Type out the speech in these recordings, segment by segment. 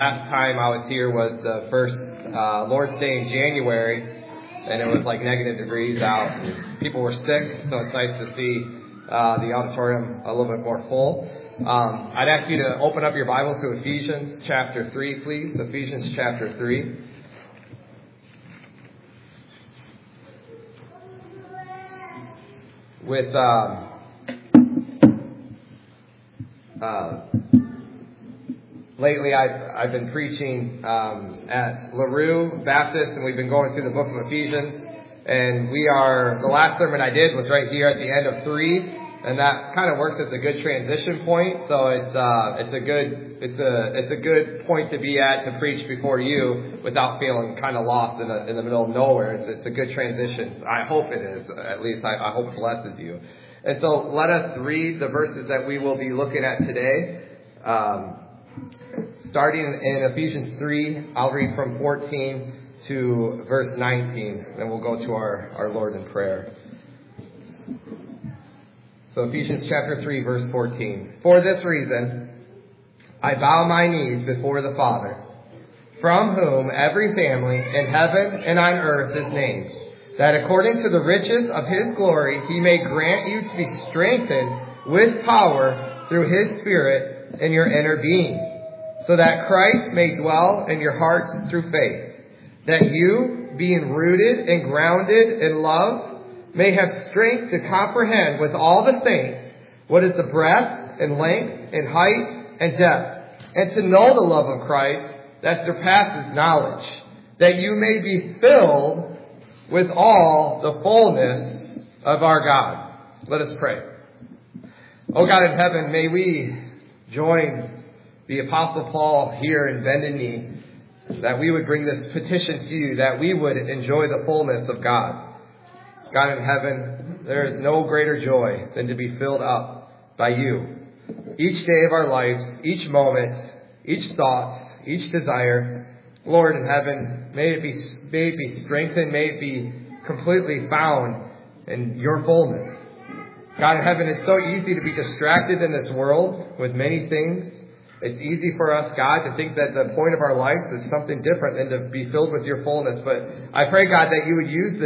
Last time I was here was the first Lord's Day in January, and it was like negative degrees out. And people were sick, so it's nice to see the auditorium a little bit more full. I'd ask you to open up your Bibles to Ephesians chapter 3, please. Ephesians chapter 3. With lately, I've been preaching at LaRue Baptist, and we've been going through the book of Ephesians. And the last sermon I did was right here at the end of 3, and that kind of works as a good transition point. So it's a good point to be at to preach before you without feeling kind of lost in the middle of nowhere. It's a good transition. I hope it is. At least I hope it blesses you. And so let us read the verses that we will be looking at today. Starting in Ephesians 3, I'll read from 14 to verse 19, and we'll go to our Lord in prayer. So Ephesians chapter 3, verse 14. For this reason, I bow my knees before the Father, from whom every family in heaven and on earth is named, that according to the riches of His glory, He may grant you to be strengthened with power through His Spirit in your inner being, so that Christ may dwell in your hearts through faith, that you, being rooted and grounded in love, may have strength to comprehend with all the saints what is the breadth and length and height and depth, and to know the love of Christ that surpasses knowledge, that you may be filled with all the fullness of our God. Let us pray. O God in heaven, may we join the Apostle Paul here in bended knee, that we would bring this petition to you, that we would enjoy the fullness of God. God in heaven, there is no greater joy than to be filled up by you. Each day of our lives, each moment, each thought, each desire, Lord in heaven, may it be strengthened, may it be completely found in your fullness. God in heaven, it's so easy to be distracted in this world with many things. It's easy for us, God, to think that the point of our lives is something different than to be filled with your fullness. But I pray, God, that you would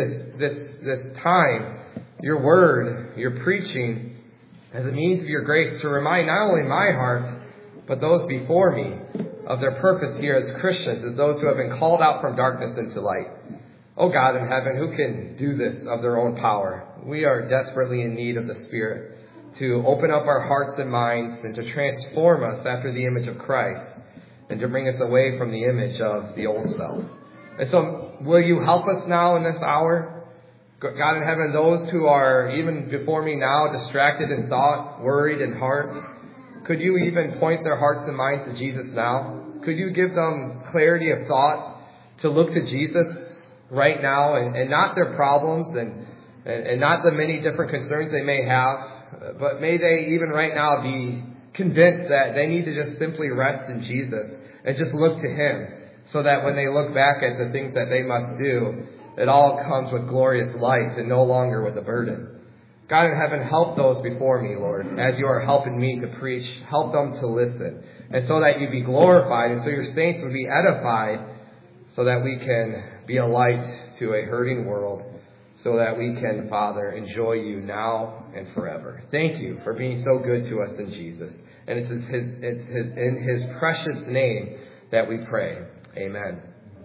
use this time, your word, your preaching, as a means of your grace to remind not only my heart, but those before me of their purpose here as Christians, as those who have been called out from darkness into light. Oh God in heaven, who can do this of their own power? We are desperately in need of the Spirit to open up our hearts and minds and to transform us after the image of Christ and to bring us away from the image of the old self. And so will you help us now in this hour? God in heaven, those who are even before me now distracted in thought, worried in heart, could you even point their hearts and minds to Jesus now? Could you give them clarity of thought to look to Jesus right now and not their problems and not the many different concerns they may have? But may they even right now be convinced that they need to just simply rest in Jesus and just look to Him, so that when they look back at the things that they must do, it all comes with glorious light and no longer with a burden. God in heaven, help those before me, Lord, as you are helping me to preach. Help them to listen, and so that you be glorified, and so your saints would be edified, so that we can be a light to a hurting world, so that we can, Father, enjoy you now and forever. Thank you for being so good to us in Jesus. And it's in His precious name that we pray. Amen.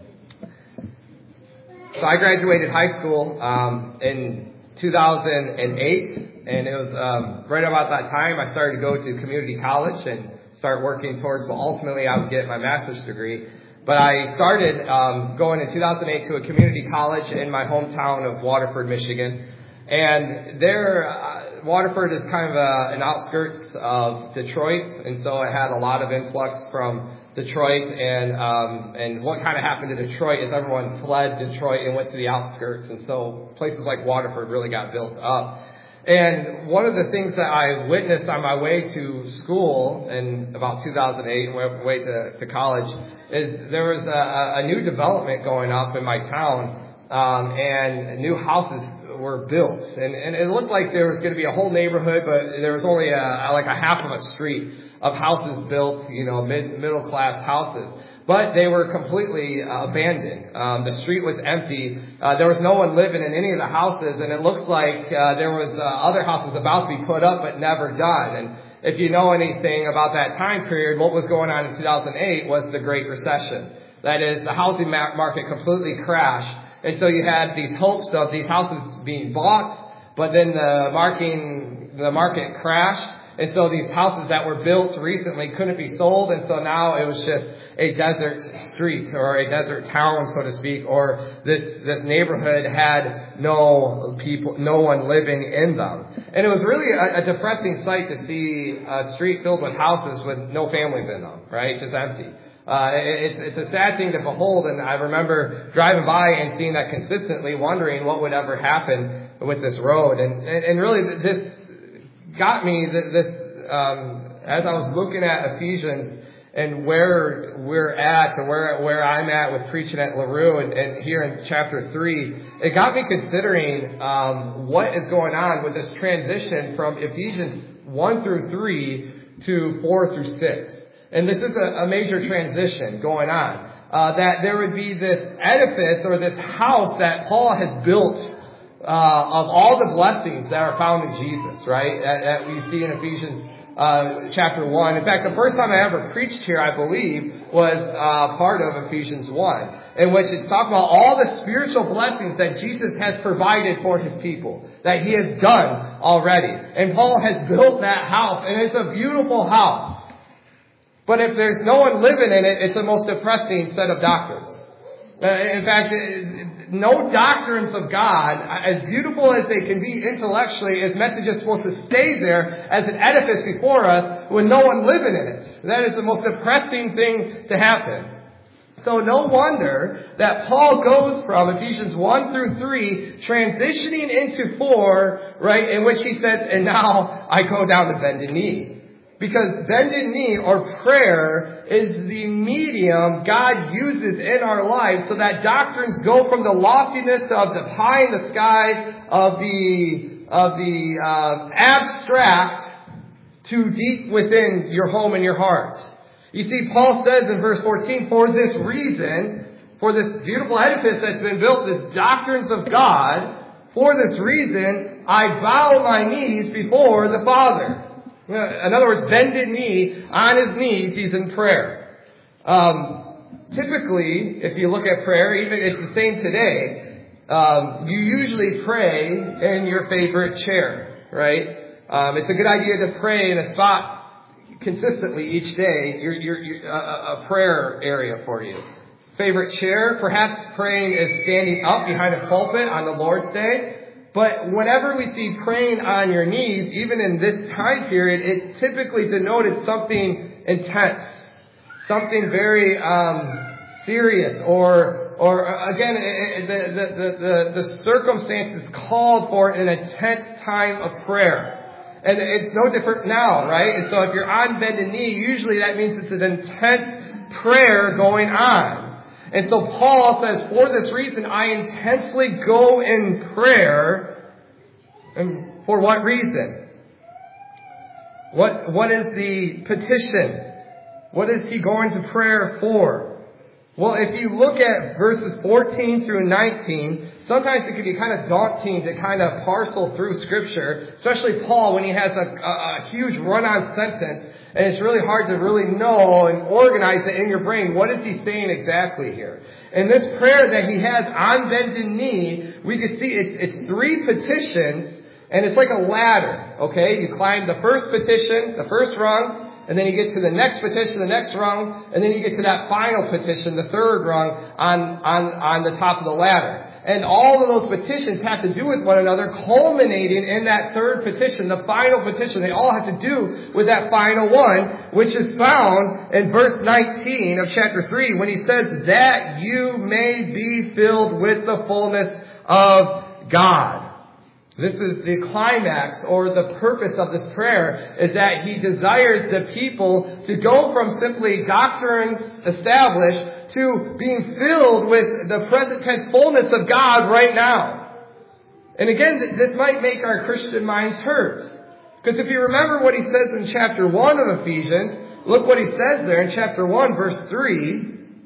So I graduated high school in 2008, and it was right about that time I started to go to community college and start working towards, well, ultimately I would get my master's degree. But I started going in 2008 to a community college in my hometown of Waterford, Michigan. And there, Waterford is kind of an outskirts of Detroit, and so it had a lot of influx from Detroit. And what kind of happened to Detroit is everyone fled Detroit and went to the outskirts, and so places like Waterford really got built up. And one of the things that I witnessed on my way to school in about 2008 and my way to college is there was a new development going up in my town, and new houses were built. And it looked like there was going to be a whole neighborhood, but there was only like a half of a street of houses built, middle class houses. but they were completely abandoned. The street was empty. There was no one living in any of the houses, and it looks like there was other houses about to be put up but never done. And if you know anything about that time period, what was going on in 2008 was the Great Recession. That is, the housing market completely crashed. And so you had these hopes of these houses being bought, but then the market crashed. And so these houses that were built recently couldn't be sold. And so now it was just a desert street or a desert town, so to speak, or this neighborhood had no one living in them. And it was really a depressing sight to see a street filled with houses with no families in them, right? Just empty. It's a sad thing to behold, and I remember driving by and seeing that consistently, wondering what would ever happen with this road. And really this got me, as I was looking at Ephesians and where we're at, or where I'm at with preaching at LaRue and here in chapter 3, it got me considering what is going on with this transition from Ephesians 1 through 3 to 4 through 6. And this is a major transition going on. That there would be this edifice or this house that Paul has built of all the blessings that are found in Jesus, right? That we see in Ephesians chapter 1. In fact, the first time I ever preached here, I believe, was part of Ephesians 1, in which it's talking about all the spiritual blessings that Jesus has provided for his people, that he has done already. And Paul has built that house, and it's a beautiful house. But if there's no one living in it, it's the most depressing set of doctrines. In fact, no doctrines of God, as beautiful as they can be intellectually, is meant to just supposed to stay there as an edifice before us with no one living in it. That is the most depressing thing to happen. So no wonder that Paul goes from Ephesians 1 through 3, transitioning into 4, right, in which he says, and now I go down to bended knee. Because bended knee or prayer is the medium God uses in our lives so that doctrines go from the loftiness of the pie in the sky, of the abstract, to deep within your home and your heart. You see, Paul says in verse 14, for this reason, for this beautiful edifice that's been built, this doctrines of God, for this reason, I bow my knees before the Father. In other words, bended knee, on his knees, he's in prayer. Typically, if you look at prayer, even it's the same today, you usually pray in your favorite chair, right? It's a good idea to pray in a spot consistently each day, a prayer area for you. Favorite chair, perhaps praying is standing up behind a pulpit on the Lord's Day. But whenever we see praying on your knees, even in this time period, it typically denoted something intense, something very serious, or again, the circumstances called for an intense time of prayer. And it's no different now, right? And so if you're on bended knee, usually that means it's an intense prayer going on. And so Paul says, for this reason, I intensely go in prayer. And for what reason? What is the petition? What is he going to prayer for? Well, if you look at verses 14 through 19, sometimes it can be kind of daunting to kind of parcel through Scripture, especially Paul when he has a huge run-on sentence, and it's really hard to really know and organize it in your brain. What is he saying exactly here? In this prayer that he has on bended knee, we can see it's 3 petitions, and it's like a ladder, okay? You climb the first petition, the first rung, and then you get to the next petition, the next rung, and then you get to that final petition, the third rung, on the top of the ladder. And all of those petitions have to do with one another, culminating in that third petition, the final petition. They all have to do with that final one, which is found in verse 19 of chapter 3, when he says, that you may be filled with the fullness of God. This is the climax or the purpose of this prayer, is that he desires the people to go from simply doctrines established to being filled with the present tense fullness of God right now. And again, this might make our Christian minds hurt. Because if you remember what he says in chapter 1 of Ephesians, look what he says there in chapter 1, verse 3.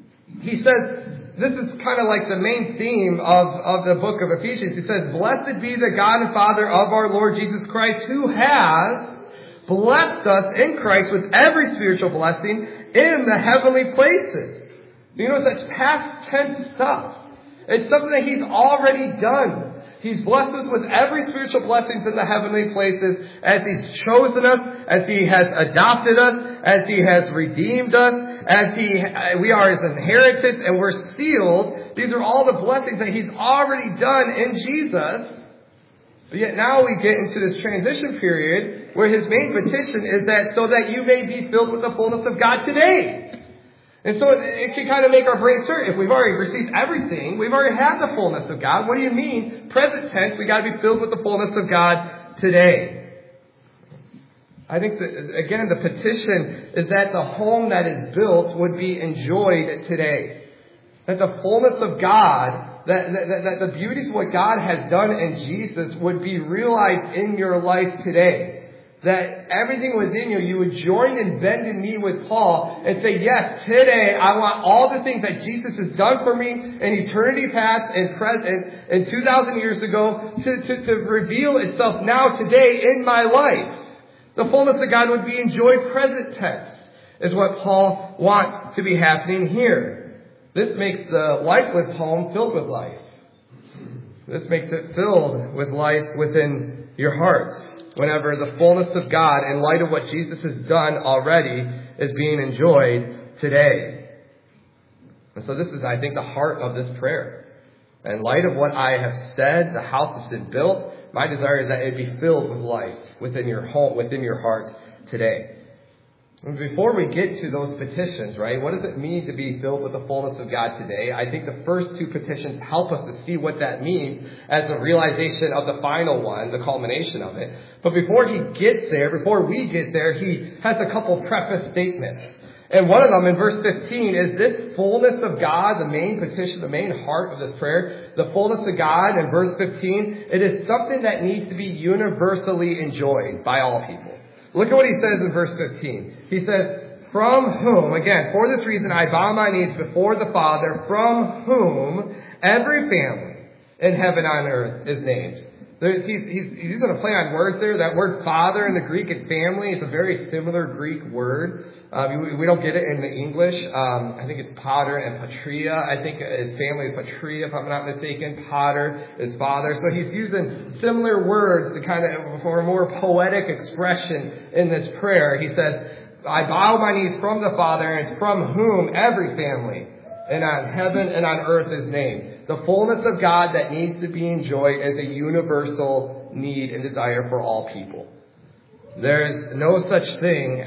he says, this is kind of like the main theme of the book of Ephesians. He says, blessed be the God and Father of our Lord Jesus Christ, who has blessed us in Christ with every spiritual blessing in the heavenly places. You notice that's past tense stuff. It's something that He's already done. He's blessed us with every spiritual blessings in the heavenly places as He's chosen us, as He has adopted us, as He has redeemed us, as we are His inheritance and we're sealed. These are all the blessings that He's already done in Jesus. But yet now we get into this transition period where His main petition is that so that you may be filled with the fullness of God today. And so it can kind of make our brains hurt. If we've already received everything, we've already had the fullness of God. What do you mean? Present tense, we got to be filled with the fullness of God today. I think that, again, the petition is that the home that is built would be enjoyed today. That the fullness of God, that the beauties of what God has done in Jesus would be realized in your life today. That everything within you, you would join and bend in knee with Paul and say, yes, today I want all the things that Jesus has done for me in eternity past and present and 2,000 years ago to reveal itself now today in my life. The fullness of God would be enjoyed present tense is what Paul wants to be happening here. This makes the lifeless home filled with life. This makes it filled with life within your hearts. Whenever the fullness of God, in light of what Jesus has done already, is being enjoyed today. And so this is, I think, the heart of this prayer. In light of what I have said, the house has been built. My desire is that it be filled with life within your home, within your heart today. And before we get to those petitions, right, what does it mean to be filled with the fullness of God today? I think the first two petitions help us to see what that means as the realization of the final one, the culmination of it. But before we get there, he has a couple preface statements. And one of them in verse 15 is this fullness of God, the main petition, the main heart of this prayer, the fullness of God in verse 15, it is something that needs to be universally enjoyed by all people. Look at what he says in verse 15. He says, from whom, again, for this reason I bow my knees before the Father, from whom every family in heaven and earth is named. He's using a play on words there. That word father in the Greek and family is a very similar Greek word. We don't get it in the English. I think it's pater and patria. I think his family is patria, if I'm not mistaken. Pater is father. So he's using similar words to kind of for a more poetic expression in this prayer. He says, I bow my knees from the Father, and it's from whom every family and on heaven and on earth is named. The fullness of God that needs to be enjoyed is a universal need and desire for all people. There is no such thing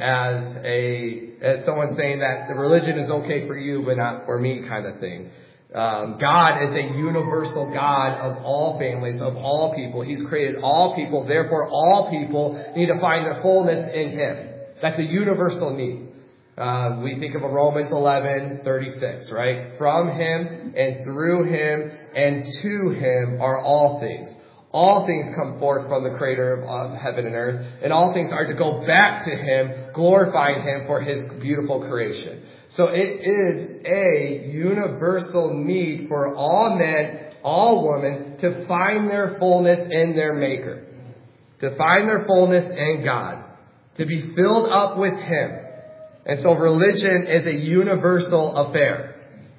as someone saying that the religion is okay for you but not for me kind of thing. God is a universal God of all families, of all people. He's created all people. Therefore, all people need to find their fullness in Him. That's a universal need. We think of Romans 11:36, right? From Him and through Him and to Him are all things. All things come forth from the Creator of heaven and earth, and all things are to go back to Him, glorifying Him for His beautiful creation. So it is a universal need for all men, all women, to find their fullness in their Maker, to find their fullness in God, to be filled up with Him. And so religion is a universal affair.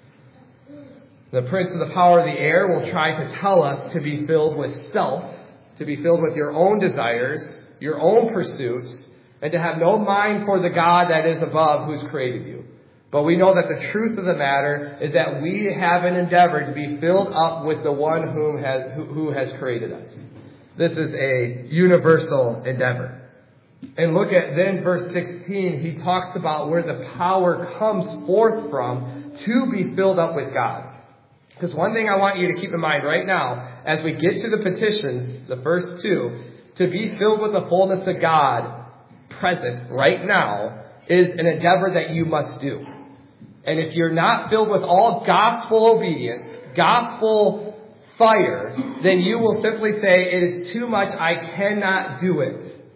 The prince of the power of the air will try to tell us to be filled with self, to be filled with your own desires, your own pursuits, and to have no mind for the God that is above who's created you. But we know that the truth of the matter is that we have an endeavor to be filled up with the one who has created us. This is a universal endeavor. And look at then verse 16, he talks about where the power comes forth from to be filled up with God. Because one thing I want you to keep in mind right now, as we get to the petitions, the first two, to be filled with the fullness of God present right now is an endeavor that you must do. And if you're not filled with all gospel obedience, gospel fire, then you will simply say, it is too much, I cannot do it.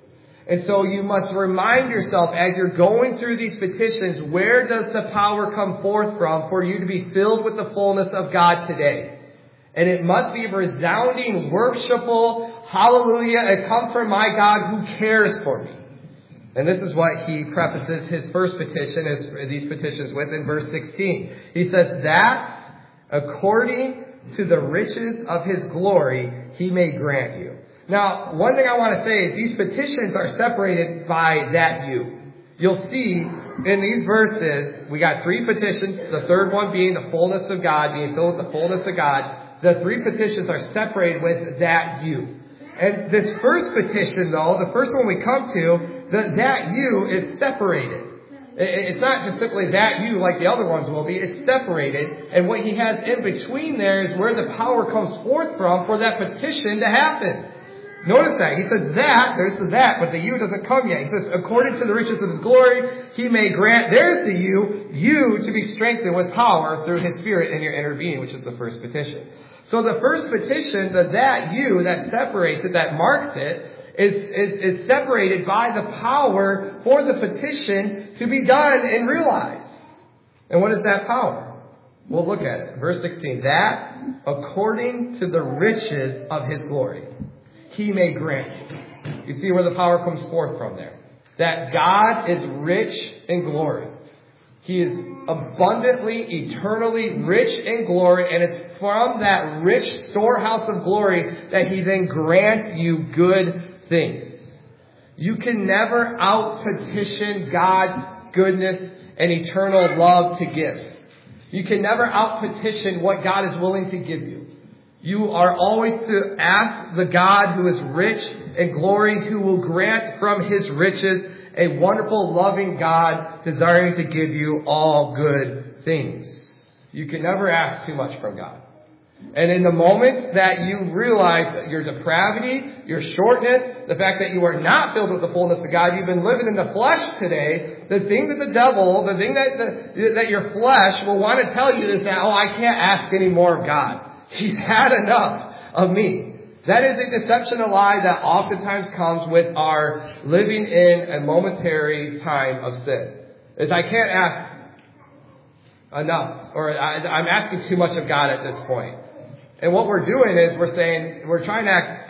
And so you must remind yourself as you're going through these petitions, where does the power come forth from for you to be filled with the fullness of God today? And it must be a resounding, worshipful, hallelujah, it comes from my God who cares for me. And this is what he prefaces his first petition, these petitions with in verse 16. He says, that according to the riches of his glory, he may grant you. Now, one thing I want to say is these petitions are separated by that you. You'll see in these verses, we got three petitions, the third one being the fullness of God, being filled with the fullness of God. The three petitions are separated with that you. And this first petition, though, the first one we come to, that you is separated. It's not just simply that you like the other ones will be. It's separated. And what he has in between there is where the power comes forth from for that petition to happen. Notice that. He says that, there's the that, but the you doesn't come yet. He says, according to the riches of his glory, he may grant, there's the you to be strengthened with power through his Spirit in your inner being, which is the first petition. So the first petition, that you, that separates it, that marks it, is separated by the power for the petition to be done and realized. And what is that power? We'll look at it. Verse 16. That, according to the riches of his glory, he may grant you. You see where the power comes forth from there. That God is rich in glory. He is abundantly, eternally rich in glory, and it's from that rich storehouse of glory that he then grants you good things. You can never out-petition God's goodness and eternal love to give. You can never out-petition what God is willing to give you. You are always to ask the God who is rich in glory, who will grant from his riches a wonderful, loving God desiring to give you all good things. You can never ask too much from God. And in the moment that you realize your depravity, your shortness, the fact that you are not filled with the fullness of God, you've been living in the flesh today, the thing that the devil, the thing that your flesh will want to tell you is that, I can't ask any more of God. He's had enough of me. That is a deception, a lie that oftentimes comes with our living in a momentary time of sin. Is I can't ask enough, or I'm asking too much of God at this point. And what we're doing is we're trying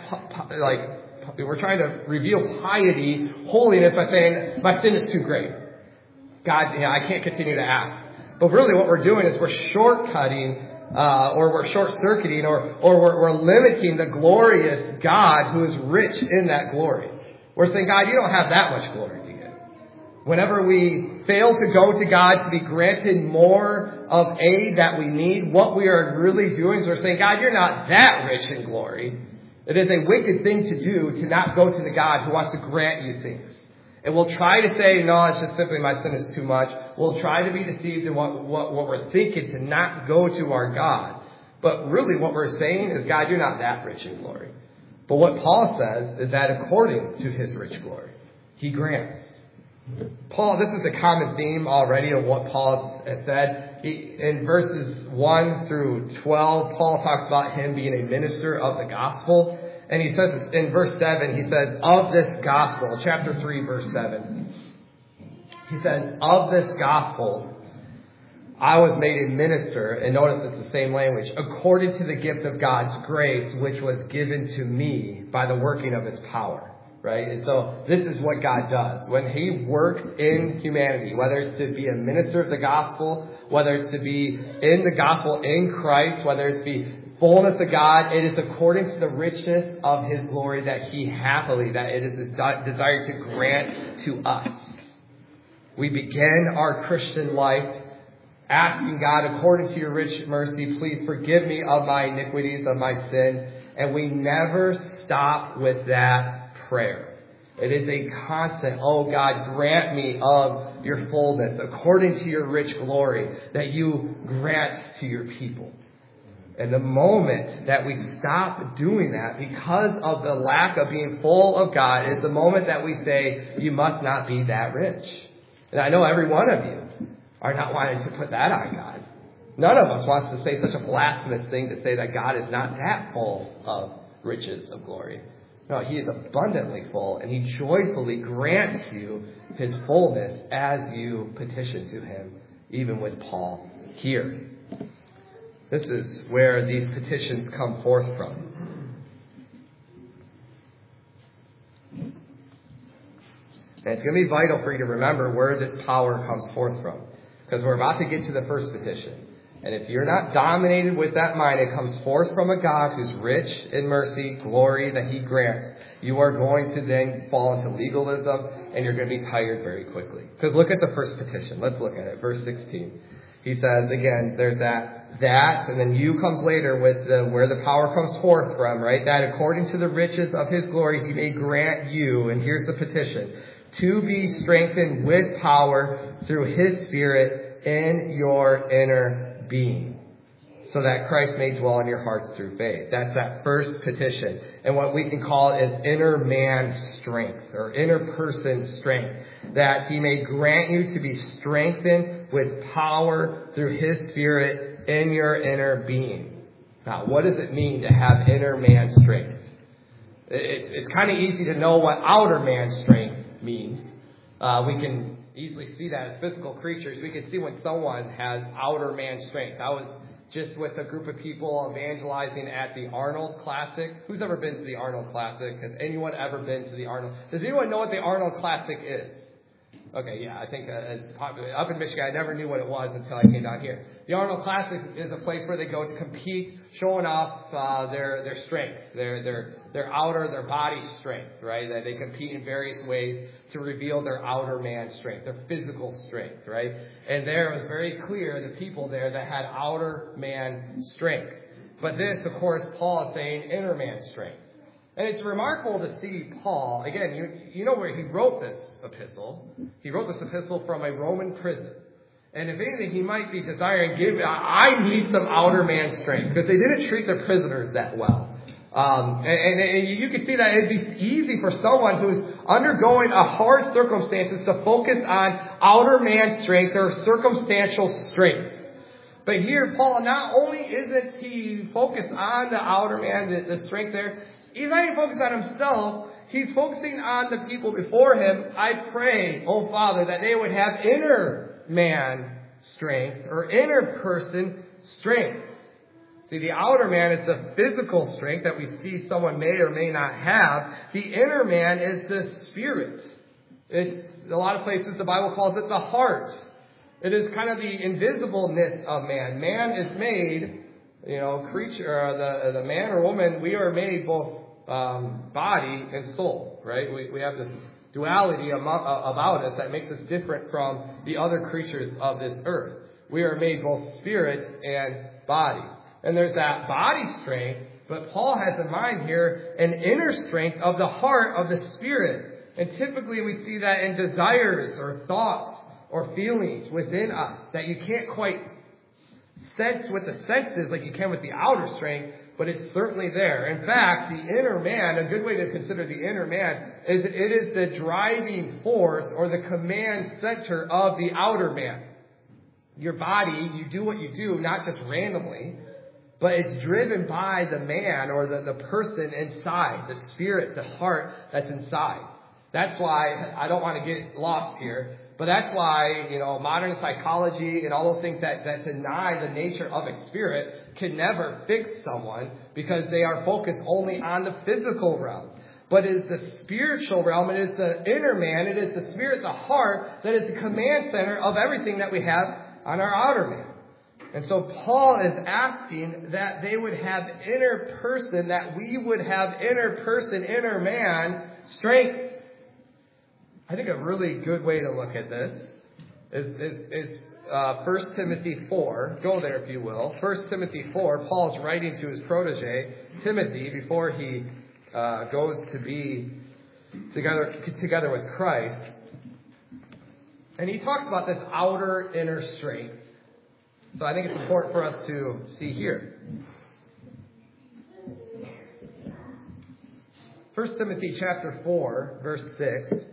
to reveal piety, holiness by saying my sin is too great. God, I can't continue to ask. But really what we're doing is we're shortcutting or we're short-circuiting, or we're limiting the glorious God who is rich in that glory. We're saying, God, you don't have that much glory to give. Whenever we fail to go to God to be granted more of aid that we need, what we are really doing is we're saying, God, you're not that rich in glory. It is a wicked thing to do to not go to the God who wants to grant you things. And we'll try to say, no, it's just simply my sin is too much. We'll try to be deceived in what we're thinking to not go to our God. But really what we're saying is, God, you're not that rich in glory. But what Paul says is that according to his rich glory, he grants. Paul, this is a common theme already of what Paul has said. In verses 1 through 12, Paul talks about him being a minister of the gospel. And he says in verse 7, he says, of this gospel, chapter 3, verse 7. He says, of this gospel, I was made a minister, and notice it's the same language, according to the gift of God's grace, which was given to me by the working of his power. Right? And so this is what God does. When he works in humanity, whether it's to be a minister of the gospel, whether it's to be in the gospel in Christ, whether it's to be fullness of God, it is according to the richness of his glory that he happily, that it is his desire to grant to us. We begin our Christian life asking God, according to your rich mercy, please forgive me of my iniquities, of my sin. And we never stop with that prayer. It is a constant, oh God, grant me of your fullness, according to your rich glory, that you grant to your people. And the moment that we stop doing that because of the lack of being full of God is the moment that we say, you must not be that rich. And I know every one of you are not wanting to put that on God. None of us wants to say such a blasphemous thing to say that God is not that full of riches of glory. No, he is abundantly full, and he joyfully grants you his fullness as you petition to him, even with Paul here. This is where these petitions come forth from. And it's going to be vital for you to remember where this power comes forth from. Because we're about to get to the first petition. And if you're not dominated with that mind, it comes forth from a God who's rich in mercy, glory that he grants. You are going to then fall into legalism, and you're going to be tired very quickly. Because look at the first petition. Let's look at it. Verse 16. He says, again, there's that, and then you comes later with where the power comes forth from, right? That according to the riches of his glory, he may grant you, and here's the petition, to be strengthened with power through his Spirit in your inner being, so that Christ may dwell in your hearts through faith. That's that first petition. And what we can call is inner man strength, or inner person strength, that he may grant you to be strengthened with power through his Spirit in your inner being. Now, what does it mean to have inner man strength? It's kind of easy to know what outer man strength means. We can easily see that as physical creatures. We can see when someone has outer man strength. I was just with a group of people evangelizing at the Arnold Classic. Who's ever been to the Arnold Classic? Has anyone ever been to the Arnold? Does anyone know what the Arnold Classic is? Okay, yeah, I think it's popular. Up in Michigan, I never knew what it was until I came down here. The Arnold Classic is a place where they go to compete, showing off their strength, their body strength, right? That they compete in various ways to reveal their outer man strength, their physical strength, right? And there it was very clear the people there that had outer man strength. But this, of course, Paul is saying inner man strength. And it's remarkable to see Paul, again, you know where he wrote this epistle. He wrote this epistle from a Roman prison. And if anything, he might be desiring, I need some outer man strength, because they didn't treat their prisoners that well. And you can see that it'd be easy for someone who's undergoing a hard circumstances to focus on outer man strength or circumstantial strength. But here, Paul, not only isn't he focused on the outer man, the strength there, he's not even focused on himself. He's focusing on the people before him. I pray, oh Father, that they would have inner man strength or inner person strength. See, the outer man is the physical strength that we see someone may or may not have. The inner man is the spirit. It's a lot of places the Bible calls it the heart. It is kind of the invisibleness of man. Man is made, creature, the man or woman, we are made both body and soul, right? We have this duality about us that makes us different from the other creatures of this earth. We are made both spirit and body. And there's that body strength, but Paul has in mind here an inner strength of the heart, of the spirit. And typically we see that in desires or thoughts or feelings within us that you can't quite sense with the senses like you can with the outer strength, but it's certainly there. In fact, the inner man, a good way to consider the inner man, is it is the driving force or the command center of the outer man. Your body, you do what you do, not just randomly, but it's driven by the man or the person inside, the spirit, the heart that's inside. That's why, I don't want to get lost here, but that's why, modern psychology and all those things that deny the nature of a spirit can never fix someone, because they are focused only on the physical realm. But it is the spiritual realm, it is the inner man, it is the spirit, the heart, that is the command center of everything that we have on our outer man. And so Paul is asking that they would have inner person, that we would have inner person, inner man strength. I think a really good way to look at this is 1 Timothy 4. Go there if you will. 1 Timothy 4, Paul's writing to his protege, Timothy, before he goes to be together with Christ. And he talks about this outer inner strength. So I think it's important for us to see here. 1 Timothy chapter 4, verse 6.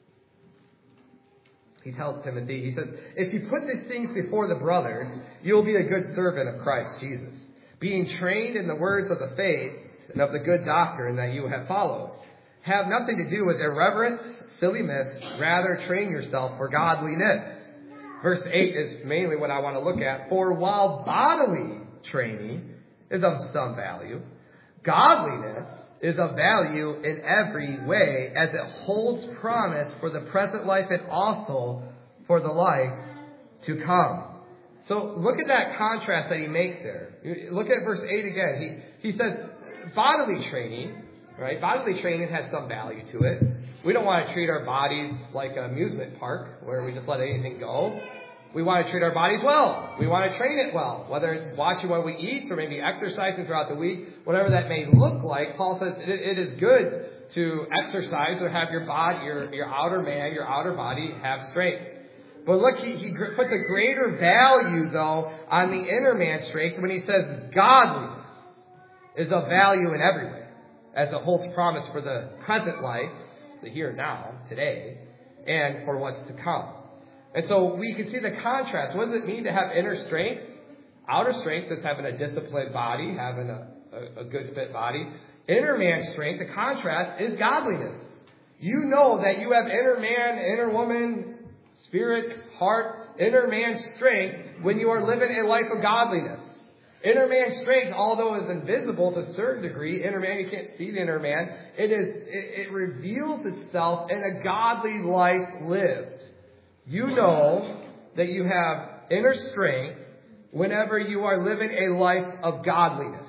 He tells Timothy, he says, if you put these things before the brothers, you will be a good servant of Christ Jesus, being trained in the words of the faith and of the good doctrine that you have followed. Have nothing to do with irreverence, silly myths. Rather, train yourself for godliness. Verse 8 is mainly what I want to look at. For while bodily training is of some value, godliness is of value in every way, as it holds promise for the present life and also for the life to come. So look at that contrast that he makes there. Look at verse 8 again. He says bodily training, right? Bodily training has some value to it. We don't want to treat our bodies like an amusement park where we just let anything go. We want to treat our bodies well. We want to train it well, whether it's watching what we eat or maybe exercising throughout the week, whatever that may look like. Paul says it is good to exercise or have your body, your outer man, your outer body have strength. But look, he puts a greater value, though, on the inner man's strength when he says godliness is of value in every way, as it holds promise for the present life, the here and now, today, and for what's to come. And so we can see the contrast. What does it mean to have inner strength? Outer strength is having a disciplined body, having a good fit body. Inner man strength, the contrast, is godliness. You know that you have inner man, inner woman, spirit, heart, inner man strength when you are living a life of godliness. Inner man strength, although it is invisible to a certain degree, inner man, you can't see the inner man, it reveals itself in a godly life lived. You know that you have inner strength whenever you are living a life of godliness.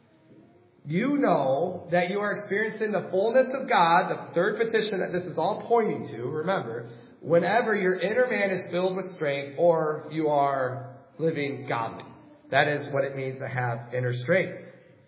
You know that you are experiencing the fullness of God, the third petition that this is all pointing to, remember, whenever your inner man is filled with strength or you are living godly. That is what it means to have inner strength.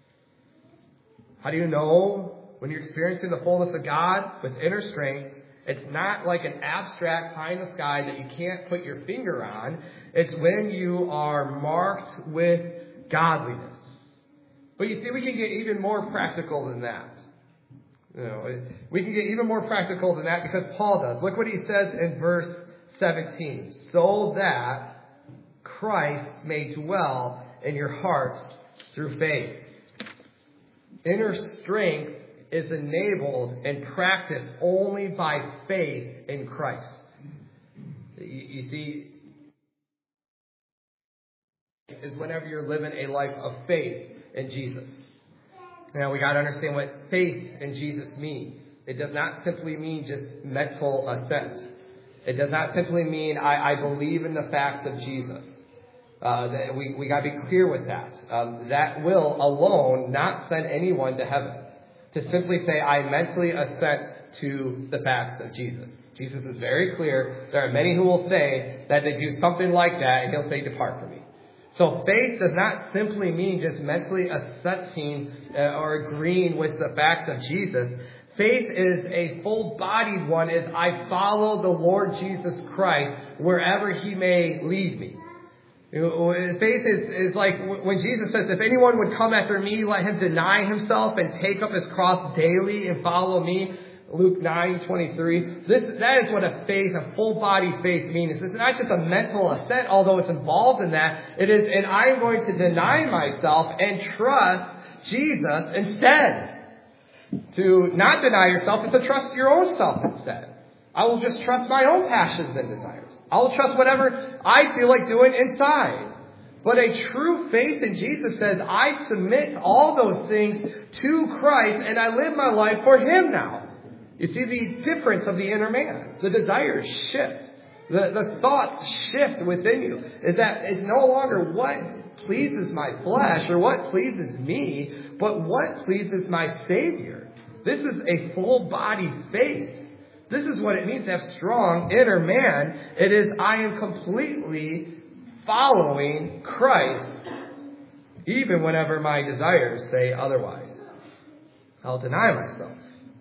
How do you know when you're experiencing the fullness of God with inner strength? It's not like an abstract pie in the sky that you can't put your finger on. It's when you are marked with godliness. But you see, we can get even more practical than that. We can get even more practical than that because Paul does. Look what he says in verse 17. So that Christ may dwell in your hearts through faith. Inner strength is enabled and practiced only by faith in Christ. You see, is whenever you're living a life of faith in Jesus. Now we got to understand what faith in Jesus means. It does not simply mean just mental assent. It does not simply mean I believe in the facts of Jesus. We got to be clear with that. That will alone not send anyone to heaven. To simply say, I mentally assent to the facts of Jesus. Jesus is very clear. There are many who will say that they do something like that, and he'll say, depart from me. So faith does not simply mean just mentally assenting or agreeing with the facts of Jesus. Faith is a full-bodied one as I follow the Lord Jesus Christ wherever he may lead me. Faith is like when Jesus says, if anyone would come after me, let him deny himself and take up his cross daily and follow me. Luke 9:23. That is what a full-body faith means. It's not just a mental assent, although it's involved in that. It is, and I am going to deny myself and trust Jesus instead. To not deny yourself is to trust your own self instead. I will just trust my own passions and desires. I will trust whatever I feel like doing inside. But a true faith in Jesus says, I submit all those things to Christ and I live my life for him now. You see the difference of the inner man. The desires shift. The thoughts shift within you. It's no longer what pleases my flesh or what pleases me, but what pleases my Savior. This is a full-bodied faith. This is what it means to have strong inner man. It is, I am completely following Christ, even whenever my desires say otherwise. I'll deny myself.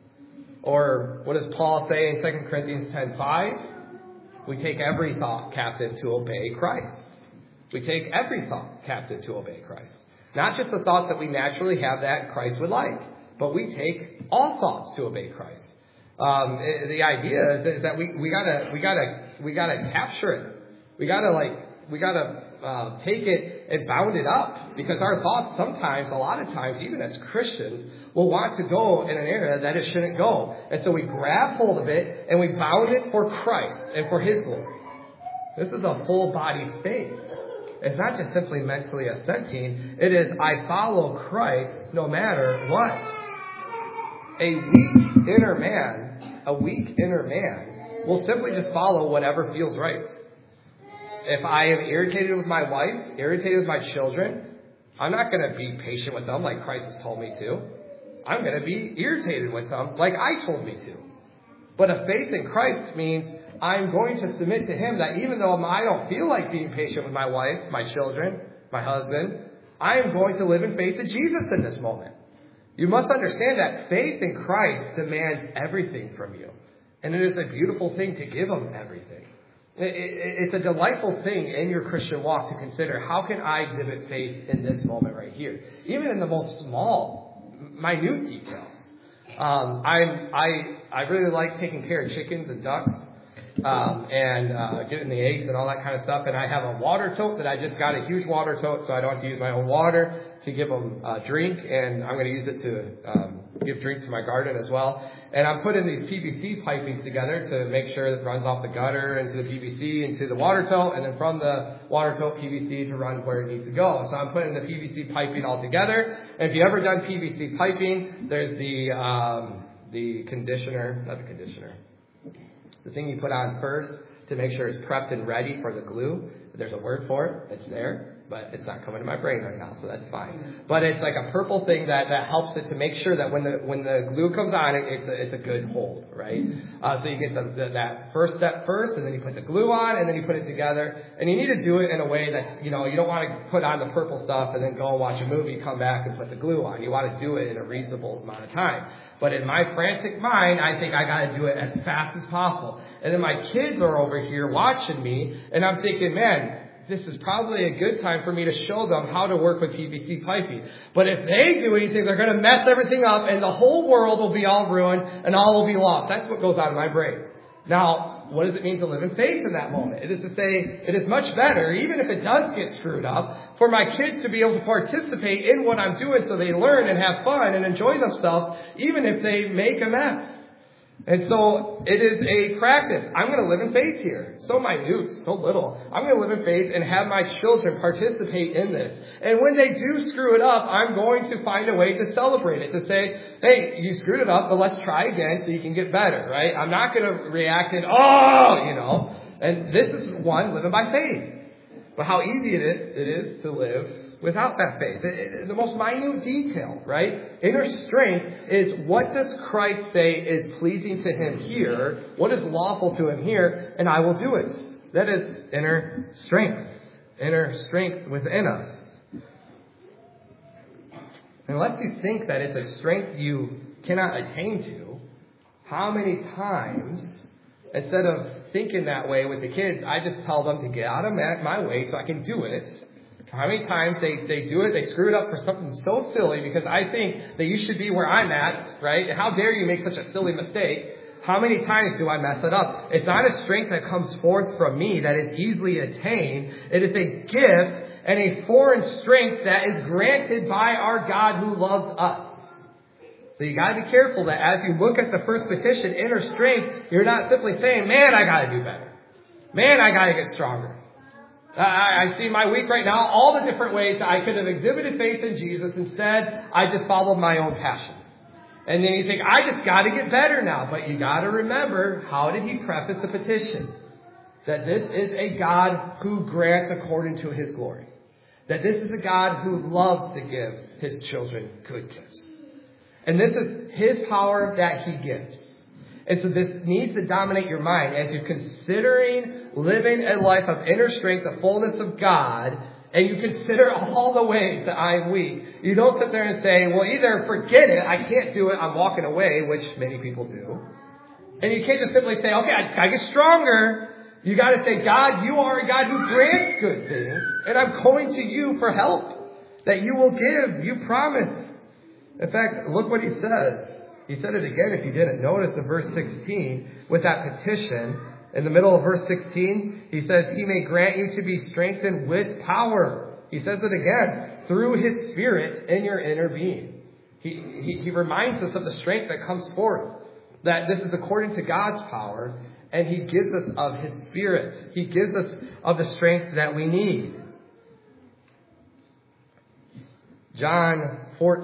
Or what does Paul say in 2 Corinthians 10:5? We take every thought captive to obey Christ. We take every thought captive to obey Christ. Not just the thought that we naturally have that Christ would like, but we take all thoughts to obey Christ. The idea is that we gotta capture it. We gotta take it and bound it up, because our thoughts sometimes, a lot of times, even as Christians, will want to go in an area that it shouldn't go. And so we grab hold of it and we bound it for Christ and for His glory. This is a full body faith. It's not just simply mentally assenting. It is, I follow Christ no matter what. A weak inner man will simply just follow whatever feels right. If I am irritated with my wife, irritated with my children, I'm not going to be patient with them like Christ has told me to. I'm going to be irritated with them like I told me to. But a faith in Christ means I'm going to submit to Him, that even though I don't feel like being patient with my wife, my children, my husband, I am going to live in faith in Jesus in this moment. You must understand that faith in Christ demands everything from you. And it is a beautiful thing to give Him everything. It's a delightful thing in your Christian walk to consider, how can I exhibit faith in this moment right here? Even in the most small, minute details. I really like taking care of chickens and ducks, and getting the eggs and all that kind of stuff. And I have a water tote that I just got, a huge water tote, so I don't have to use my own water to give them a drink. And I'm going to use it to give drink to my garden as well. And I'm putting these PVC pipings together to make sure that it runs off the gutter into the PVC into the water tote, and then from the water tote PVC to run where it needs to go. So I'm putting the PVC piping all together. And if you've ever done PVC piping, there's the conditioner, not the conditioner, the thing you put on first to make sure it's prepped and ready for the glue. There's a word for it. It's there, but it's not coming to my brain right now, so that's fine. But it's like a purple thing that helps it to make sure that when the glue comes on, it's a good hold, right? So you get that first step first, and then you put the glue on, and then you put it together. And you need to do it in a way that, you don't want to put on the purple stuff and then go and watch a movie, come back and put the glue on. You want to do it in a reasonable amount of time. But in my frantic mind, I think I got to do it as fast as possible. And then my kids are over here watching me, and I'm thinking, man, this is probably a good time for me to show them how to work with PVC piping. But if they do anything, they're going to mess everything up, and the whole world will be all ruined, and all will be lost. That's what goes on in my brain. Now, what does it mean to live in faith in that moment? It is to say, it is much better, even if it does get screwed up, for my kids to be able to participate in what I'm doing so they learn and have fun and enjoy themselves, even if they make a mess. And so it is a practice. I'm going to live in faith here. So minute, so little. I'm going to live in faith and have my children participate in this. And when they do screw it up, I'm going to find a way to celebrate it. To say, hey, you screwed it up, but let's try again so you can get better, right? I'm not going to react in, And this is one, living by faith. But how easy it is to live without that faith. The most minute detail, right? Inner strength is, what does Christ say is pleasing to Him here? What is lawful to Him here? And I will do it. That is inner strength. Inner strength within us. Unless you think that it's a strength you cannot attain to, how many times, instead of thinking that way with the kids, I just tell them to get out of my way so I can do it. How many times they do it, they screw it up for something so silly because I think that you should be where I'm at, right? How dare you make such a silly mistake? How many times do I mess it up? It's not a strength that comes forth from me that is easily attained. It is a gift and a foreign strength that is granted by our God who loves us. So you got to be careful that as you look at the first petition, inner strength, you're not simply saying, man, I got to do better. Man, I got to get stronger. I see my week right now, all the different ways that I could have exhibited faith in Jesus. Instead, I just followed my own passions. And then you think, I just got to get better now. But you got to remember, how did He preface the petition? That this is a God who grants according to His glory. That this is a God who loves to give His children good gifts. And this is His power that He gives. And so this needs to dominate your mind as you're considering living a life of inner strength, the fullness of God, and you consider all the ways that I'm weak. You don't sit there and say, well, either forget it, I can't do it, I'm walking away, which many people do. And you can't just simply say, okay, I just got to get stronger. You got to say, God, you are a God who grants good things, and I'm going to you for help, that you will give, you promise. In fact, look what He says. He said it again if you didn't notice in verse 16 with that petition. In the middle of verse 16, he says, he may grant you to be strengthened with power. He says it again, through his Spirit in your inner being. He reminds us of the strength that comes forth, that this is according to God's power, and he gives us of his Spirit. He gives us of the strength that we need. John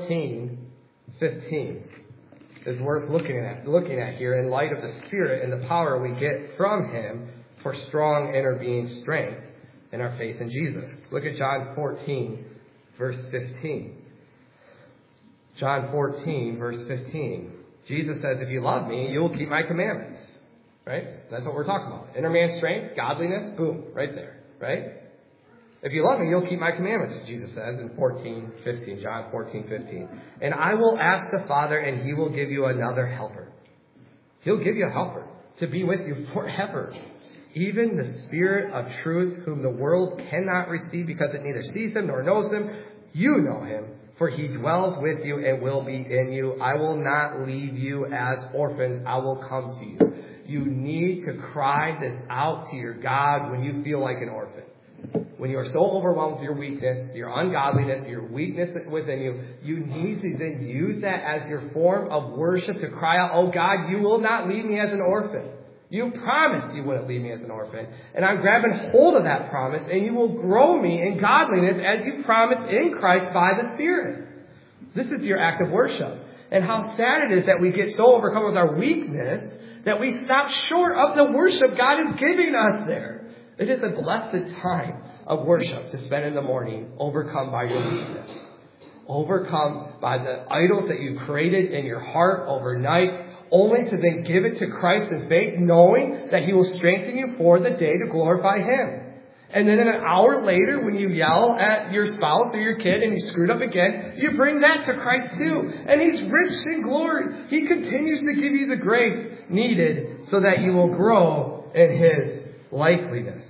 14:15 is worth looking at here in light of the Spirit and the power we get from him for strong inner being strength in our faith in Jesus. Look at John 14, verse 15. John 14, verse 15. Jesus says, if you love me, you will keep my commandments. Right? That's what we're talking about. Inner man strength, godliness, boom, right there. Right? If you love me, you'll keep my commandments, Jesus says in 14:15, John 14:15. And I will ask the Father, and he will give you another helper. He'll give you a helper to be with you forever. Even the Spirit of truth, whom the world cannot receive because it neither sees him nor knows him. You know him, for he dwells with you and will be in you. I will not leave you as orphans. I will come to you. You need to cry this out to your God when you feel like an orphan. When you are so overwhelmed with your weakness, your ungodliness, your weakness within you, you need to then use that as your form of worship to cry out, oh God, you will not leave me as an orphan. You promised you wouldn't leave me as an orphan. And I'm grabbing hold of that promise, and you will grow me in godliness as you promised in Christ by the Spirit. This is your act of worship. And how sad it is that we get so overcome with our weakness that we stop short of the worship God is giving us there. It is a blessed time of worship to spend in the morning, overcome by your weakness. Overcome by the idols that you created in your heart overnight, only to then give it to Christ in faith, knowing that he will strengthen you for the day to glorify him. And then an hour later, when you yell at your spouse or your kid and you screwed up again, you bring that to Christ too. And he's rich in glory. He continues to give you the grace needed so that you will grow in his likeliness.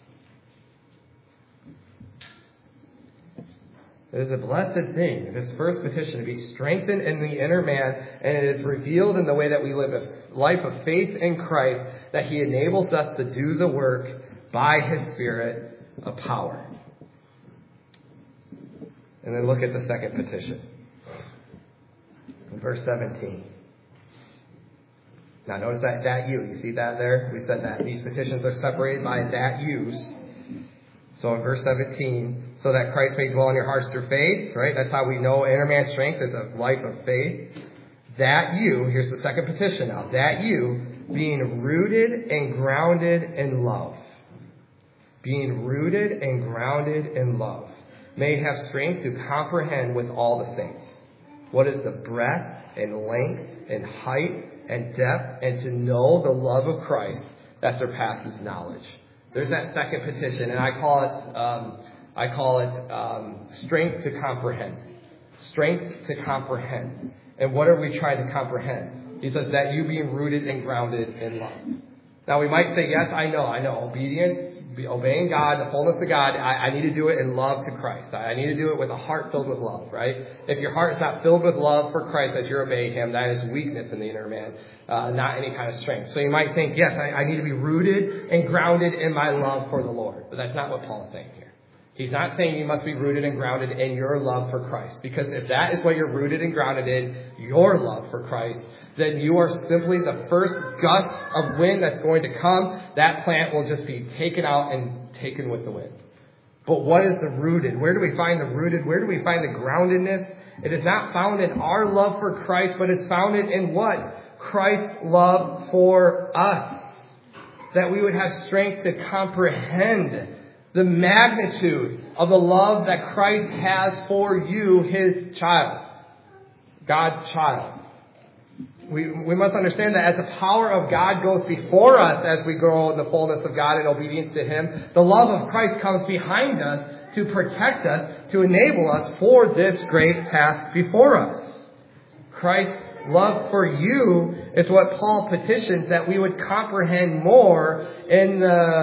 It is a blessed thing, this first petition, to be strengthened in the inner man, and it is revealed in the way that we live a life of faith in Christ, that he enables us to do the work by his Spirit of power. And then look at the second petition. In verse 17. Now notice that you. You see that there? We said that these petitions are separated by that use. So in verse 17, so that Christ may dwell in your hearts through faith, right? That's how we know inner man strength is a life of faith. That you, here's the second petition now, that you, being rooted and grounded in love, being rooted and grounded in love, may have strength to comprehend with all the saints what is the breadth and length and height and depth, and to know the love of Christ that surpasses knowledge. There's that second petition, and I call it strength to comprehend. Strength to comprehend. And what are we trying to comprehend? He says that you being rooted and grounded in love. Now we might say, yes, I know. Obedience, obeying God, the fullness of God, I need to do it in love to Christ. I need to do it with a heart filled with love, right? If your heart is not filled with love for Christ as you're obeying him, that is weakness in the inner man, not any kind of strength. So you might think, yes, I need to be rooted and grounded in my love for the Lord. But that's not what Paul's saying here. He's not saying you must be rooted and grounded in your love for Christ. Because if that is what you're rooted and grounded in, your love for Christ, then you are simply the first gust of wind that's going to come. That plant will just be taken out and taken with the wind. But what is the rooted? Where do we find the rooted? Where do we find the groundedness? It is not found in our love for Christ, but is founded in what? Christ's love for us. That we would have strength to comprehend the magnitude of the love that Christ has for you, his child, God's child. We must understand that as the power of God goes before us as we grow in the fullness of God and obedience to him, the love of Christ comes behind us to protect us, to enable us for this great task before us. Christ's love for you is what Paul petitions that we would comprehend more in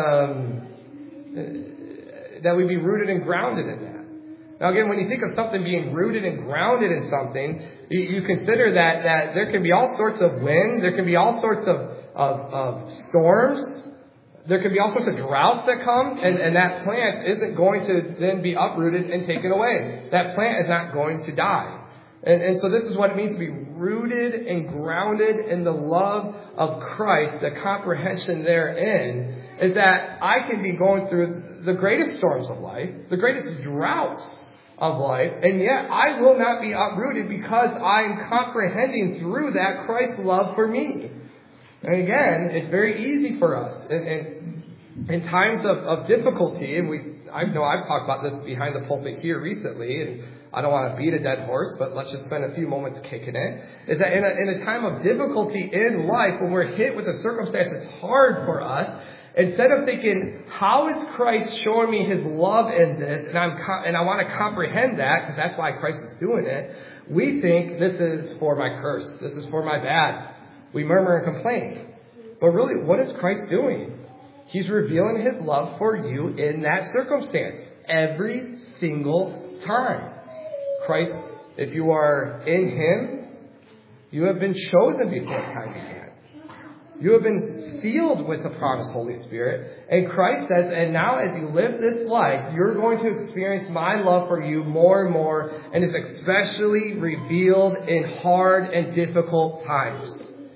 that we be rooted and grounded in that. Now again, when you think of something being rooted and grounded in something, you consider that there can be all sorts of wind, there can be all sorts of storms, there could be all sorts of droughts that come, and that plant isn't going to then be uprooted and taken away. That plant is not going to die. And so this is what it means to be rooted and grounded in the love of Christ. The comprehension therein is that I can be going through the greatest storms of life, the greatest droughts of life, and yet I will not be uprooted because I'm comprehending through that Christ's love for me. And again, it's very easy for us in times of difficulty, and I know I've talked about this behind the pulpit here recently, and I don't want to beat a dead horse, but let's just spend a few moments kicking it, is that in a time of difficulty in life, when we're hit with a circumstance that's hard for us, instead of thinking, how is Christ showing me his love in this, and I want to comprehend that, because that's why Christ is doing it, we think this is for my curse, this is for my bad. We murmur and complain. But really, what is Christ doing? He's revealing his love for you in that circumstance every single time. Christ, if you are in him, you have been chosen before time began. You have been sealed with the promised Holy Spirit. And Christ says, and now as you live this life, you're going to experience my love for you more and more, and is especially revealed in hard and difficult times.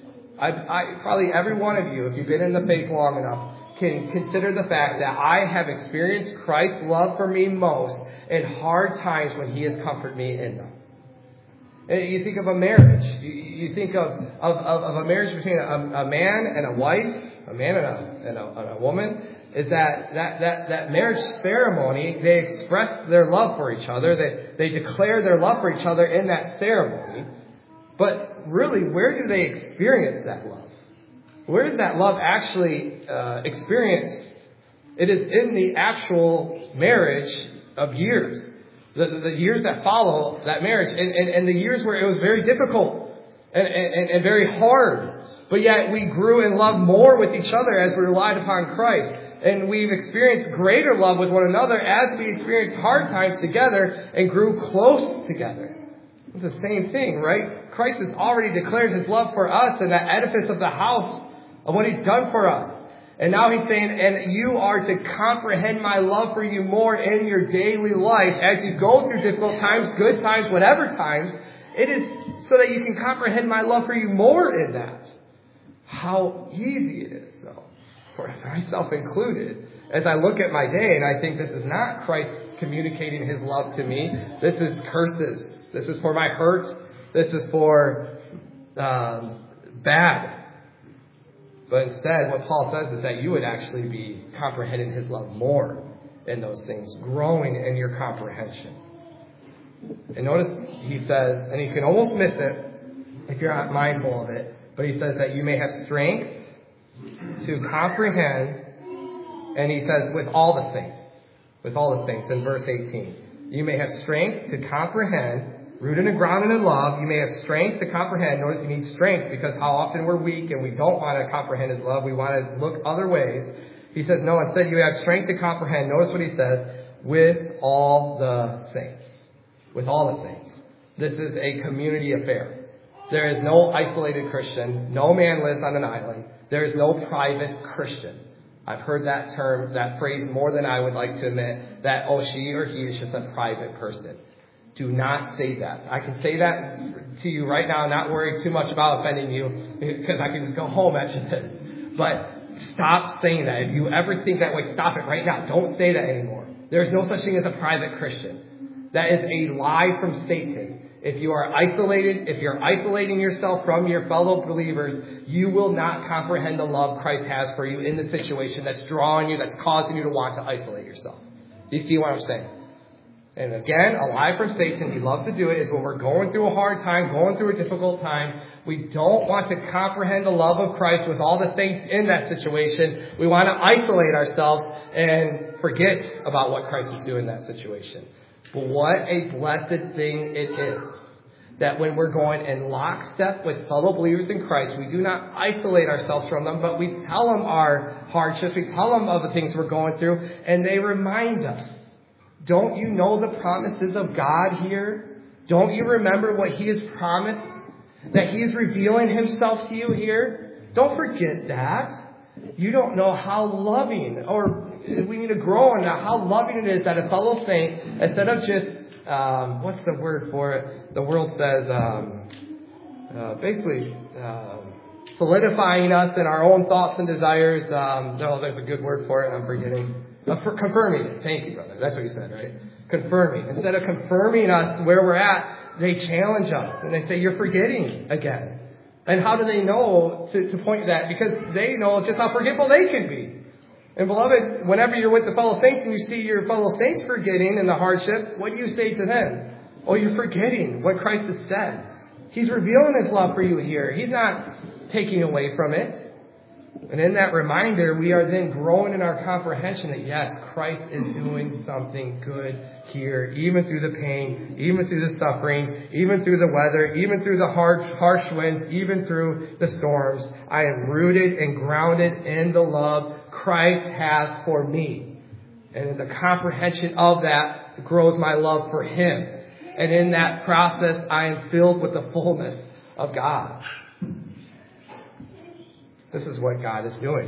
I probably every one of you, if you've been in the faith long enough, can consider the fact that I have experienced Christ's love for me most in hard times when he has comforted me in them. You think of a marriage. You think of a marriage between a man and a wife, a man and a woman. Is that marriage ceremony? They express their love for each other. They declare their love for each other in that ceremony. But really, where do they experience that love? Where is that love actually experienced? It is in the actual marriage of years. The years that follow that marriage. And the years where it was very difficult and very hard. But yet we grew in love more with each other as we relied upon Christ. And we've experienced greater love with one another as we experienced hard times together and grew close together. It's the same thing, right? Christ has already declared his love for us in that edifice of the house of what he's done for us. And now he's saying, and you are to comprehend my love for you more in your daily life as you go through difficult times, good times, whatever times. It is so that you can comprehend my love for you more in that. How easy it is, though, for myself included, as I look at my day and I think this is not Christ communicating his love to me. This is curses. This is for my hurt. This is for bad. But instead, what Paul says is that you would actually be comprehending his love more in those things, growing in your comprehension. And notice he says, and you can almost miss it if you're not mindful of it, but he says that you may have strength to comprehend, and he says with all the saints in verse 18. You may have strength to comprehend, rooted and grounded in love. You may have strength to comprehend. Notice you need strength because how often we're weak and we don't want to comprehend his love. We want to look other ways. He says, no, instead you have strength to comprehend. Notice what he says, with all the saints. With all the saints. This is a community affair. There is no isolated Christian. No man lives on an island. There is no private Christian. I've heard that term, that phrase more than I would like to admit, that, she or he is just a private person. Do not say that. I can say that to you right now, not worrying too much about offending you, because I can just go home at you. But stop saying that. If you ever think that way, stop it right now. Don't say that anymore. There is no such thing as a private Christian. That is a lie from Satan. If you are isolated, if you're isolating yourself from your fellow believers, you will not comprehend the love Christ has for you in the situation that's drawing you, that's causing you to want to isolate yourself. Do you see what I'm saying? And again, a lie from Satan, he loves to do it, is when we're going through a hard time, going through a difficult time, we don't want to comprehend the love of Christ with all the things in that situation. We want to isolate ourselves and forget about what Christ is doing in that situation. But what a blessed thing it is that when we're going in lockstep with fellow believers in Christ, we do not isolate ourselves from them, but we tell them our hardships, we tell them of the things we're going through, and they remind us. Don't you know the promises of God here? Don't you remember what he has promised? That he is revealing himself to you here? Don't forget that. You don't know how loving, or we need to grow in how loving it is that a fellow saint, instead of just, what's the word for it? The world says, basically, solidifying us in our own thoughts and desires. No, there's a good word for it, I'm forgetting. Confirming it. Thank you, brother. That's what you said, right? Confirming. Instead of confirming us where we're at, they challenge us. And they say, you're forgetting again. And how do they know to point to that? Because they know just how forgetful they can be. And beloved, whenever you're with the fellow saints and you see your fellow saints forgetting in the hardship, what do you say to them? Oh, you're forgetting what Christ has said. He's revealing His love for you here. He's not taking away from it. And in that reminder, we are then growing in our comprehension that yes, Christ is doing something good here, even through the pain, even through the suffering, even through the weather, even through the harsh winds, even through the storms. I am rooted and grounded in the love Christ has for me. And in the comprehension of that grows my love for Him. And in that process, I am filled with the fullness of God. This is what God is doing.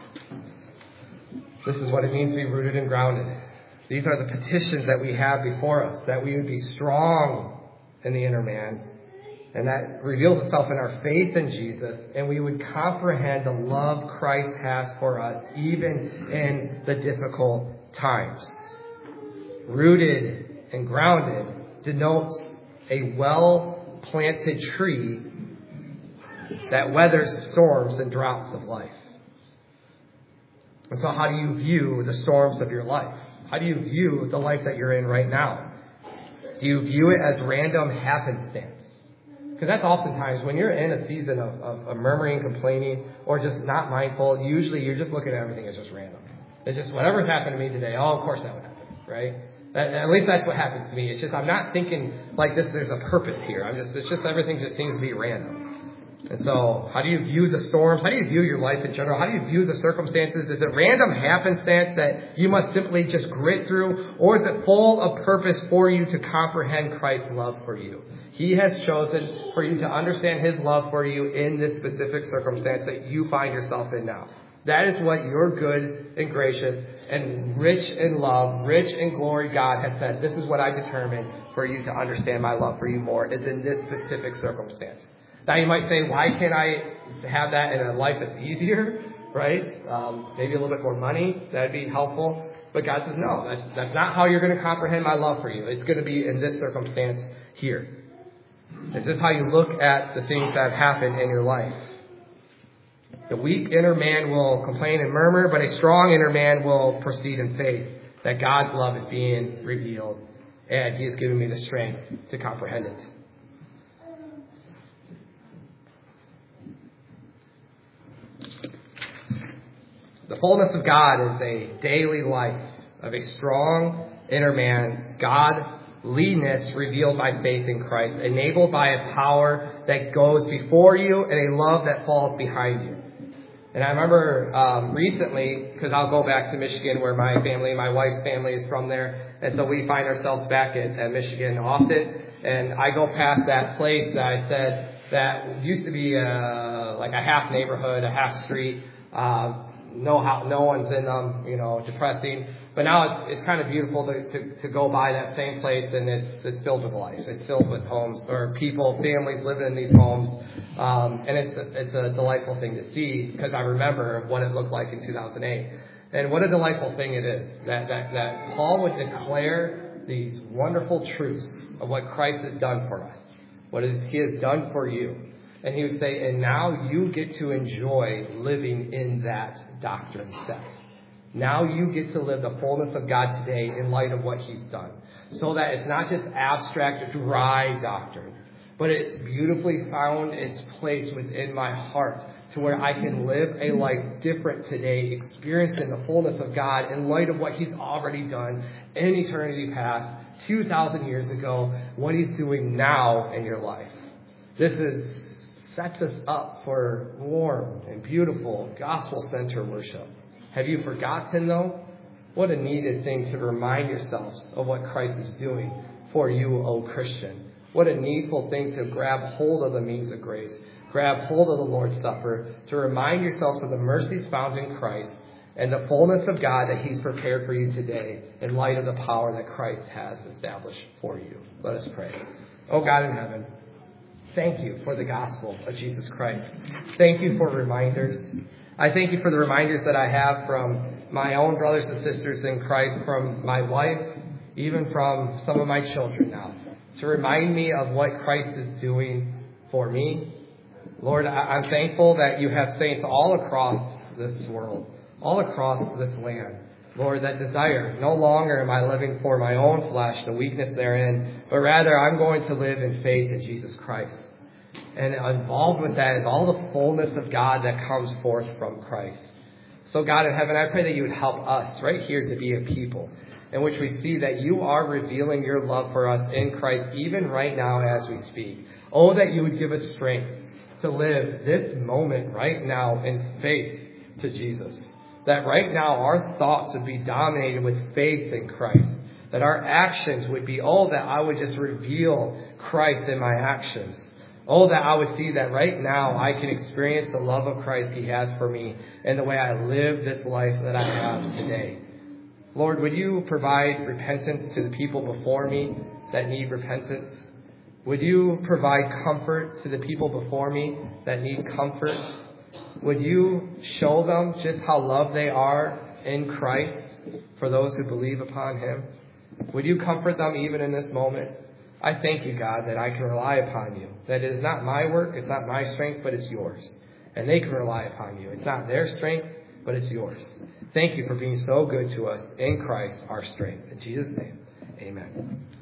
This is what it means to be rooted and grounded. These are the petitions that we have before us, that we would be strong in the inner man. And that reveals itself in our faith in Jesus. And we would comprehend the love Christ has for us, even in the difficult times. Rooted and grounded denotes a well-planted tree that weathers the storms and droughts of life. And so how do you view the storms of your life? How do you view the life that you're in right now? Do you view it as random happenstance? Because that's oftentimes when you're in a season of murmuring, complaining, or just not mindful, usually you're just looking at everything as just random. It's just whatever's happened to me today, oh, of course that would happen, right? At least that's what happens to me. It's just I'm not thinking like this. There's a purpose here. It's just everything just seems to be random. And so, how do you view the storms? How do you view your life in general? How do you view the circumstances? Is it random happenstance that you must simply just grit through? Or is it full of purpose for you to comprehend Christ's love for you? He has chosen for you to understand His love for you in this specific circumstance that you find yourself in now. That is what your good and gracious and rich in love, rich in glory God has said. This is what I determined for you to understand my love for you more, is in this specific circumstance. Now you might say, why can't I have that in a life that's easier, right? Maybe a little bit more money, that'd be helpful. But God says, no, that's not how you're going to comprehend my love for you. It's going to be in this circumstance here. Is this how you look at the things that have happened in your life? The weak inner man will complain and murmur, but a strong inner man will proceed in faith that God's love is being revealed, and He has given me the strength to comprehend it. The fullness of God is a daily life of a strong inner man, godliness revealed by faith in Christ, enabled by a power that goes before you and a love that falls behind you. And I remember recently, because I'll go back to Michigan where my wife's family is from there. And so we find ourselves back at Michigan often. And I go past that place that I said that used to be like a half neighborhood, a half street. No one's in them, depressing. But now it's kind of beautiful to go by that same place, and it's filled with life. It's filled with homes or people, families living in these homes. And it's a delightful thing to see, because I remember what it looked like in 2008. And what a delightful thing it is that Paul would declare these wonderful truths of what Christ has done for us, what He has done for you. And he would say, and now you get to enjoy living in that doctrine set. Now you get to live the fullness of God today in light of what He's done. So that it's not just abstract, dry doctrine, but it's beautifully found its place within my heart to where I can live a life different today, experiencing the fullness of God in light of what He's already done in eternity past, 2,000 years ago, what He's doing now in your life. This sets us up for warm and beautiful gospel-centered worship. Have you forgotten, though? What a needed thing to remind yourselves of what Christ is doing for you, O Christian. What a needful thing to grab hold of the means of grace, grab hold of the Lord's Supper, to remind yourselves of the mercies found in Christ and the fullness of God that He's prepared for you today in light of the power that Christ has established for you. Let us pray. Oh God in heaven, thank you for the gospel of Jesus Christ. Thank you for reminders. I thank you for the reminders that I have from my own brothers and sisters in Christ, from my wife, even from some of my children now, to remind me of what Christ is doing for me. Lord, I'm thankful that you have saints all across this world, all across this land. Lord, that desire, no longer am I living for my own flesh, the weakness therein, but rather I'm going to live in faith in Jesus Christ. And involved with that is all the fullness of God that comes forth from Christ. So God in heaven, I pray that you would help us right here to be a people in which we see that you are revealing your love for us in Christ, even right now as we speak. Oh, that you would give us strength to live this moment right now in faith to Jesus. That right now our thoughts would be dominated with faith in Christ. That our actions would be, that I would just reveal Christ in my actions. Oh, that I would see that right now I can experience the love of Christ He has for me and the way I live this life that I have today. Lord, would you provide repentance to the people before me that need repentance? Would you provide comfort to the people before me that need comfort? Would you show them just how loved they are in Christ for those who believe upon Him? Would you comfort them even in this moment? I thank you, God, that I can rely upon you. That it is not my work, it's not my strength, but it's yours. And they can rely upon you. It's not their strength, but it's yours. Thank you for being so good to us in Christ, our strength. In Jesus' name, amen.